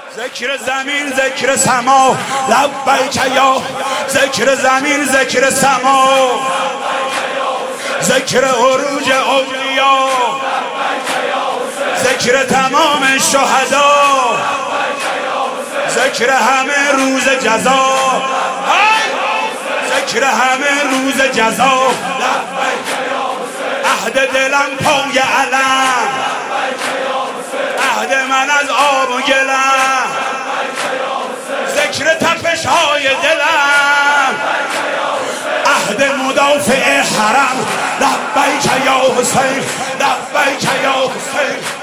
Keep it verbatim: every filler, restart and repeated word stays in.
ذکر زمین ذکر سما لبیک یا ذکر زمین ذکر سما ذکر عروج اولیا ذکر تمام شهدا ذکر همه روز جزا ذکر همه روز جزا عهد دلم پای علم عهد من از آب و گلم ذکر تپش های دلم عهد مدافع حرم لبیک یا حسین لبیک یا حسین